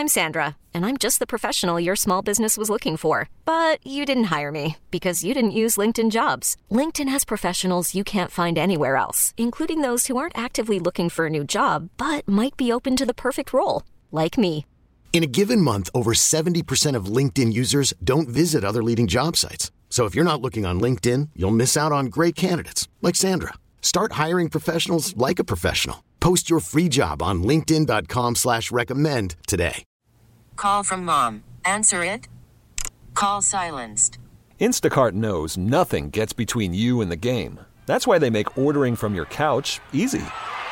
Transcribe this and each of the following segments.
I'm Sandra, and I'm just the professional your small business was looking for. But you didn't hire me because you didn't use LinkedIn Jobs. LinkedIn has professionals you can't find anywhere else, including those who aren't actively looking for a new job, but might be open to the perfect role, like me. In a given month, over 70% of LinkedIn users don't visit other leading job sites. So if you're not looking on LinkedIn, you'll miss out on great candidates like Sandra. Start hiring professionals like a professional. Post your free job on linkedin.com/recommend today. Call from mom. Answer it. Call silenced. Instacart knows nothing gets between you and the game. That's why they make ordering from your couch easy.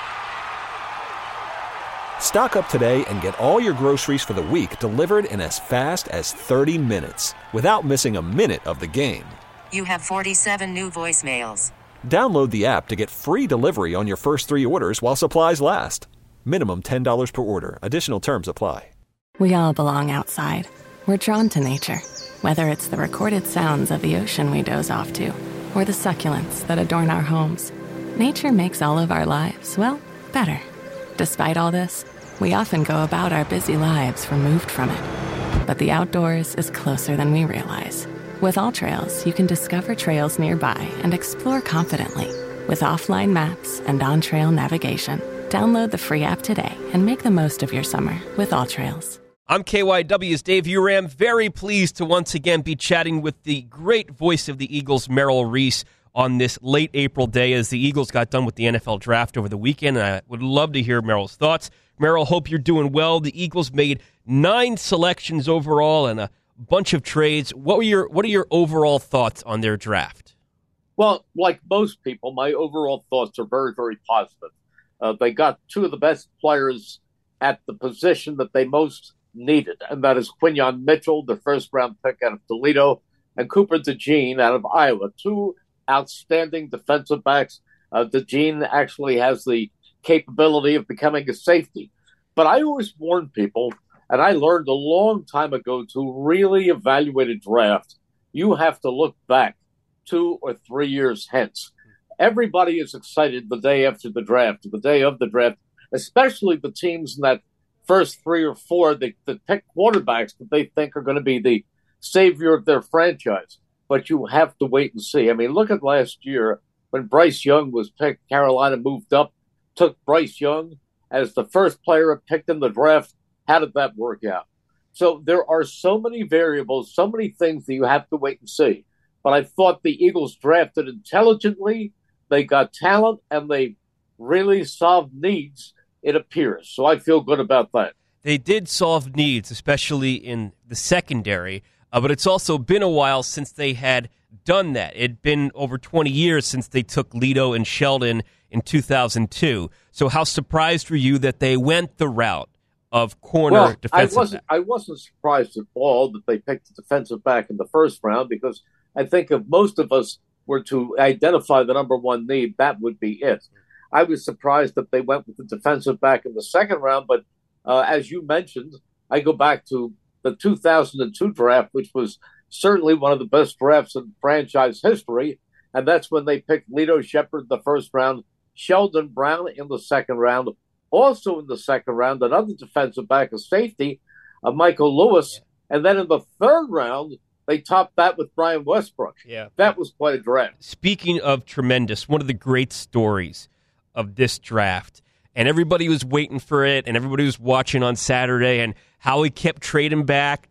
Stock up today and get all your groceries for the week delivered in as fast as 30 minutes without missing a minute of the game. You have 47 new voicemails. Download the app to get free delivery on your first 3 orders while supplies last. Minimum $10 per order. Additional terms apply. We all belong outside. We're drawn to nature, whether it's the recorded sounds of the ocean we doze off to, or the succulents that adorn our homes. Nature makes all of our lives, well, better. Despite all this, we often go about our busy lives removed from it. But the outdoors is closer than we realize. With AllTrails, you can discover trails nearby and explore confidently. With offline maps and on-trail navigation, download the free app today and make the most of your summer with AllTrails. I'm KYW's Dave Uram, very pleased to once again be chatting with the great voice of the Eagles, Merrill Reese, on this late April day as the Eagles got done with the NFL draft over the weekend, and I would love to hear Merrill's thoughts. Merrill, hope you're doing well. The Eagles made 9 selections overall and a bunch of trades. What are your overall thoughts on their draft? Well, like most people, my overall thoughts are very, very positive. They got 2 of the best players at the position that they most needed, and that is Quinyon Mitchell, the first-round pick out of Toledo, and Cooper DeJean out of Iowa. 2 outstanding defensive backs. DeJean actually has the capability of becoming a safety. But I always warn people, and I learned a long time ago, to really evaluate a draft, you have to look back 2 or 3 years hence. Everybody is excited the day after the draft, the day of the draft, especially the teams in that first 3 or 4 that pick quarterbacks that they think are going to be the savior of their franchise. But you have to wait and see. I mean, look at last year when Bryce Young was picked. Carolina moved up, took Bryce Young as the first player picked in the draft. How did that work out? So there are so many variables, so many things that you have to wait and see. But I thought the Eagles drafted intelligently. They got talent, and they really solved needs, it appears. So I feel good about that. They did solve needs, especially in the secondary, but it's also been a while since they had done that. It'd been over 20 years since they took Lito and Sheldon in 2002. So how surprised were you that they went the route of corner defensive back? I wasn't surprised at all that they picked a defensive back in the first round, because I think if most of us were to identify the number one need, that would be it. I was surprised that they went with the defensive back in the second round, but as you mentioned, I go back to the 2002 draft, which was certainly one of the best drafts in franchise history, and that's when they picked Lito Shepherd in the first round, Sheldon Brown in the second round. Also in the second round, another defensive back, a safety, Michael Lewis. Yeah. And then in the third round, they topped that with Brian Westbrook. Yeah. That was quite a draft. Speaking of tremendous, one of the great stories of this draft, and everybody was waiting for it, and everybody was watching on Saturday, and how he kept trading back,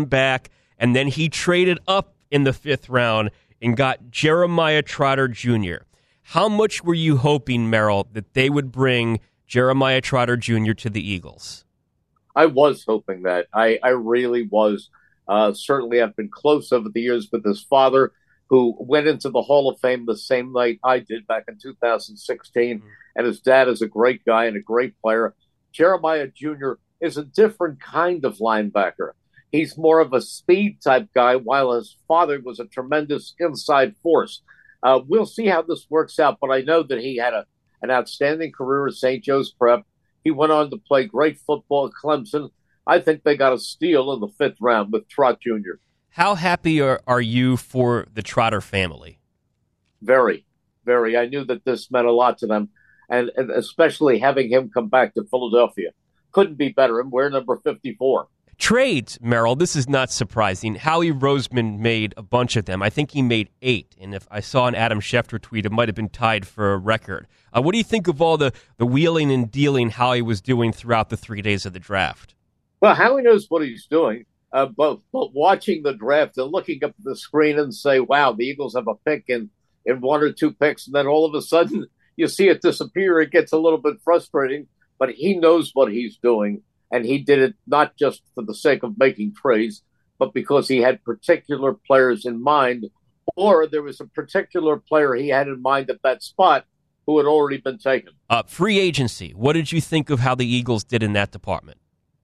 and then he traded up in the 5th round and got Jeremiah Trotter Jr. How much were you hoping, Merrill, that they would bring Jeremiah Trotter Jr. to the Eagles? I was hoping that. I really was. Certainly, I've been close over the years with his father, who went into the Hall of Fame the same night I did back in 2016. Mm-hmm. And his dad is a great guy and a great player. Jeremiah Jr. is a different kind of linebacker. He's more of a speed type guy, while his father was a tremendous inside force. We'll see how this works out, but I know that he had an outstanding career at St. Joe's Prep. He went on to play great football at Clemson. I think they got a steal in the 5th round with Trot Jr. How happy are you for the Trotter family? Very, very. I knew that this meant a lot to them, and especially having him come back to Philadelphia. couldn't be better, and we're number 54. Trades, Merrill, this is not surprising. Howie Roseman made a bunch of them. I think he made 8. And if I saw an Adam Schefter tweet, it might have been tied for a record. What do you think of all the wheeling and dealing Howie was doing throughout the 3 days of the draft? Well, Howie knows what he's doing. But watching the draft and looking up at the screen and say, wow, the Eagles have a pick in 1 or 2 picks, and then all of a sudden you see it disappear, it gets a little bit frustrating. But he knows what he's doing. And he did it not just for the sake of making trades, but because he had particular players in mind, or there was a particular player he had in mind at that spot who had already been taken. Free agency. What did you think of how the Eagles did in that department?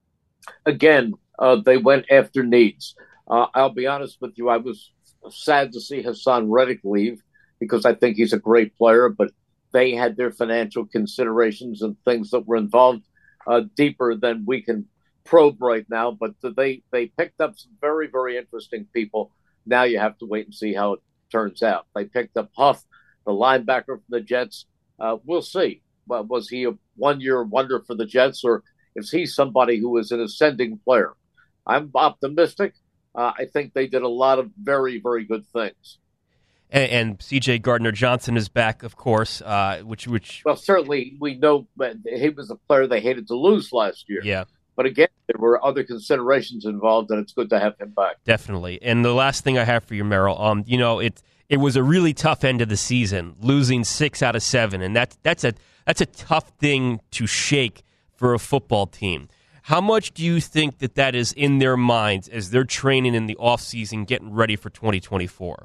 Again, they went after needs. I'll be honest with you, I was sad to see Hassan Reddick leave because I think he's a great player, but they had their financial considerations and things that were involved deeper than we can probe right now, but they picked up some very, very interesting people. Now you have to wait and see how it turns out. They picked up Huff, the linebacker from the Jets. We'll see. Well, was he a one-year wonder for the Jets, or is he somebody who is an ascending player? I'm optimistic. I think they did a lot of very, very good things. And C.J. Gardner-Johnson is back, of course, which Well, certainly we know that he was a player they hated to lose last year. Yeah. But again, there were other considerations involved, and it's good to have him back. Definitely. And the last thing I have for you, Merrill, it was a really tough end of the season, losing 6 out of 7, and that's a tough thing to shake for a football team. How much do you think that is in their minds as they're training in the offseason, getting ready for 2024?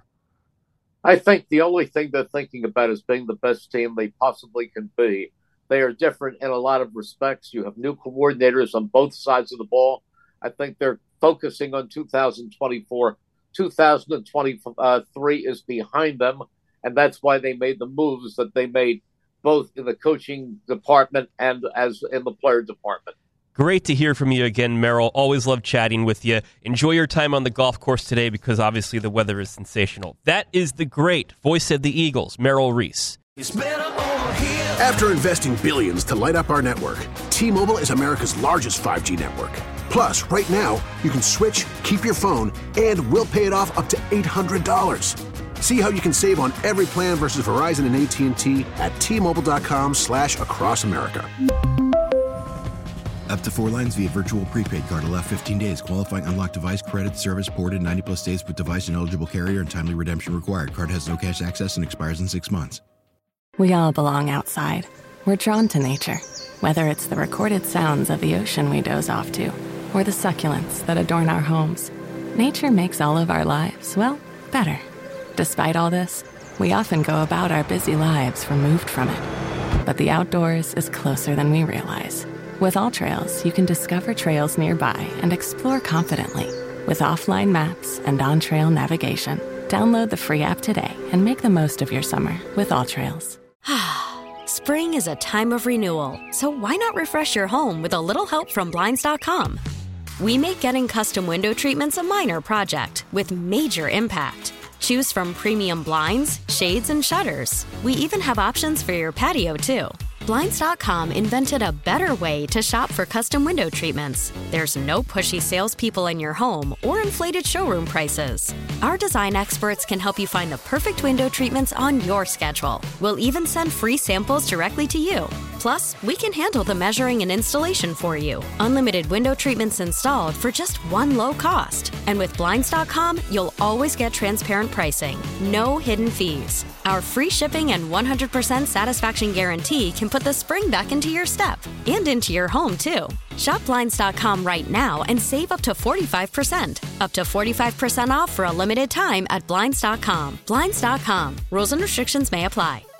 I think the only thing they're thinking about is being the best team they possibly can be. They are different in a lot of respects. You have new coordinators on both sides of the ball. I think they're focusing on 2024. 2023 is behind them, and that's why they made the moves that they made, both in the coaching department and as in the player department. Great to hear from you again, Merrill. Always love chatting with you. Enjoy your time on the golf course today because obviously the weather is sensational. That is the great voice of the Eagles, Merrill Reese. After investing billions to light up our network, T-Mobile is America's largest 5G network. Plus, right now, you can switch, keep your phone, and we'll pay it off up to $800. See how you can save on every plan versus Verizon and AT&T at T-Mobile.com/across America. Up to 4 lines via virtual prepaid card. Allow 15 days. Qualifying unlocked device credit service ported 90+ states with device and eligible carrier and timely redemption required. Card has no cash access and expires in 6 months. We all belong outside. We're drawn to nature, whether it's the recorded sounds of the ocean we doze off to, or the succulents that adorn our homes. Nature makes all of our lives, well, better. Despite all this, we often go about our busy lives removed from it. But the outdoors is closer than we realize. With AllTrails, you can discover trails nearby and explore confidently. With offline maps and on-trail navigation, download the free app today and make the most of your summer with AllTrails. Spring is a time of renewal, so why not refresh your home with a little help from Blinds.com? We make getting custom window treatments a minor project with major impact. Choose from premium blinds, shades, and shutters. We even have options for your patio, too. Blinds.com invented a better way to shop for custom window treatments. There's no pushy salespeople in your home or inflated showroom prices. Our design experts can help you find the perfect window treatments on your schedule. We'll even send free samples directly to you. Plus, we can handle the measuring and installation for you. Unlimited window treatments installed for just one low cost. And with Blinds.com, you'll always get transparent pricing. No hidden fees. Our free shipping and 100% satisfaction guarantee can put the spring back into your step and into your home, too. Shop Blinds.com right now and save up to 45%. Up to 45% off for a limited time at Blinds.com. Blinds.com. Rules and restrictions may apply.